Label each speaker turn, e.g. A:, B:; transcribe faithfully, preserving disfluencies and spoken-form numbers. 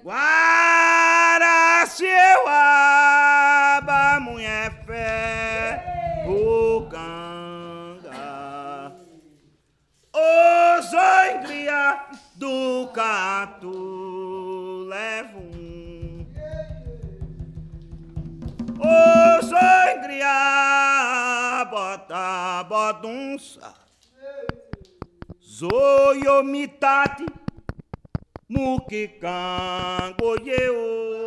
A: Guaraciaba, mulher fé, o canga. Os angria do cato levo um. Os angria bota bodunça. Zoyo mitati mukikango yeo.